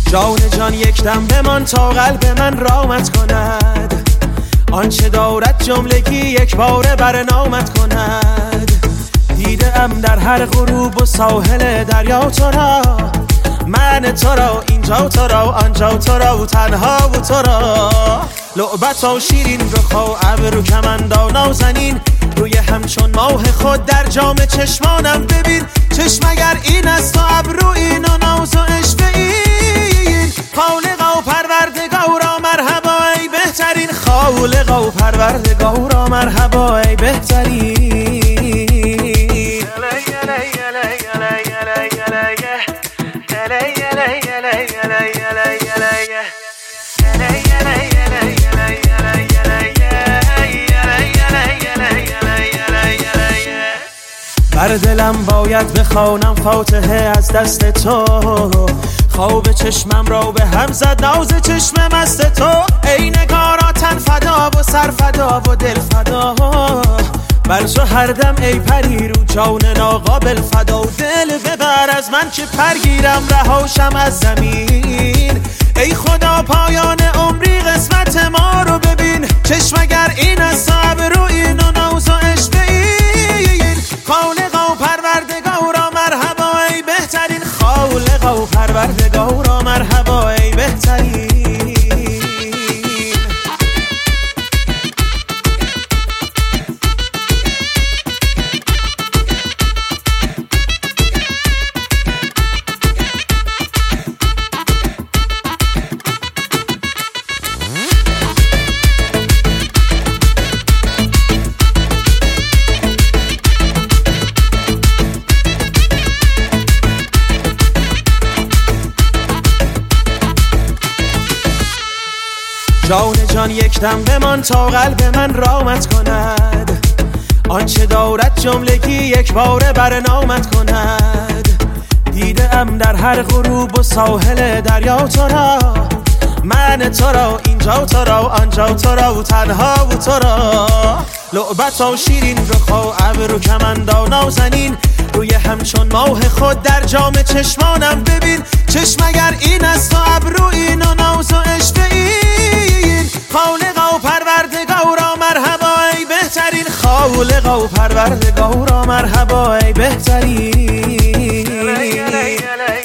جان جان یک دم بمان تا قلب من رامت کند، آنچه دارد جملگی یک باره برنامت کند. دیده ام در هر غروب و ساحل دریا تو را، من تو را اینجا تو را آنجا تو را و تنها و تو را. لعبت و شیرین رخ و ابرو کمندا نازنین، روی همچون ماه خود در جام چشمانم ببین. چشم اگر این است و ابرو این و ناز و عشق این، خالقا و پروردگارا مرحبا ای بهترین، خالقا و پروردگارا مرحبا ای بهترین. بر دلم باید بخوانم فاتحه از دست تو، خواب چشمم را به هم زد ناز چشم مست تو. ای نگارا تن فدا و سر فدا و دل فدا، بر تو هر دم ای پری رو جان ناقابل فدا. دل ببر از من که پرگیرم رهاشم از زمین، ای خدا پایان عمری قسمت ما رو ببین. چشم اگر این است ابرو این و ناز و عشق این، خالقا و پروردگارا مرحبا ای بهترین، خالقا و پروردگارا مرحبا ای بهترین. جان جان یک دم بمان تا قلب من رامت کند، آنچه دارد جملگی یک باره برنامت کند. دیده ام در هر غروب و ساحل دریا تو را، من تو را اینجا تو را آنجا تو را و تنها و تو را. لعبت و شیرین رخ و ابرو کمندا نازنین، روی همچون ماه خود در جام چشمانم ببین. چشم اگر این است و ابرو این و ناز و عشق این، خالقا و پروردگارا مرحبا ای بهترین، خالقا و پروردگارا مرحبا ای بهترین.